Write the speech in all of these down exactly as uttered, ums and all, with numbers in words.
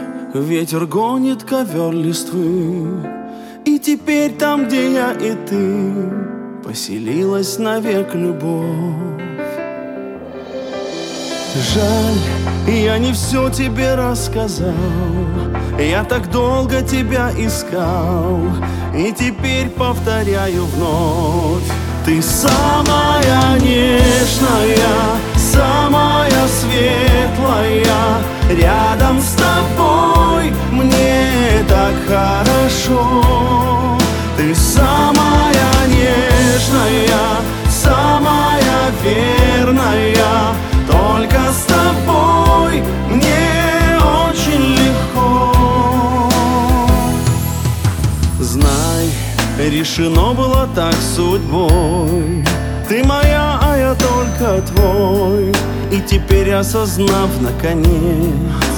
ветер гонит ковер листвы, и теперь там, где я и ты, поселилась навек любовь. Жаль, я не все тебе рассказал, я так долго тебя искал, и теперь повторяю вновь. Ты самая нежная, самая светлая, рядом с тобой мне так хорошо. Ты самая нежная, самая верная, только с тобой мне очень легко. Знай, решено было так судьбой, ты моя, а я только твой. И теперь, осознав наконец,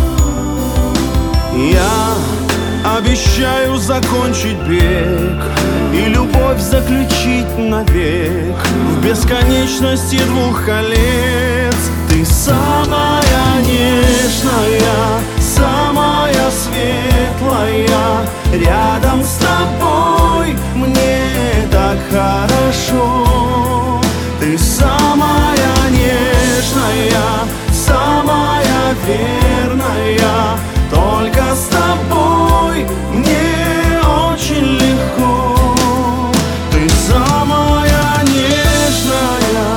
я обещаю закончить бег и любовь заключить навек в бесконечности двух колец. Ты самая нежная, самая светлая, рядом с тобой мне так хорошо. Ты самая нежная, самая верная, только с тобой мне очень легко. Ты самая нежная.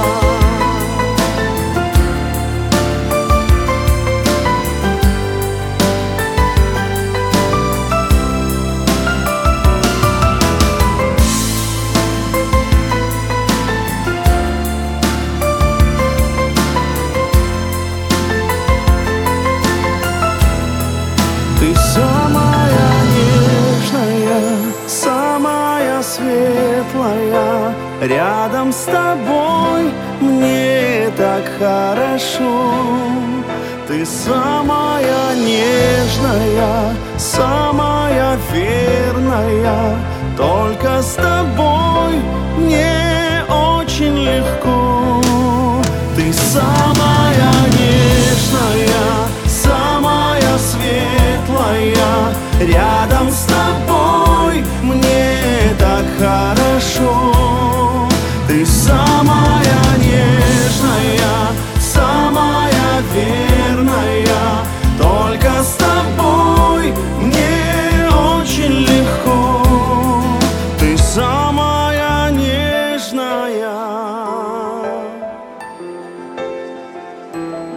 Ты самая нежная, самая светлая, рядом с тобой мне так хорошо. Ты самая нежная, самая верная, только с тобой мне очень легко. Ты самая нежная, самая светлая, рядом с тобой мне так хорошо. Ты самая нежная, самая верная, только с тобой мне очень легко. Ты самая нежная.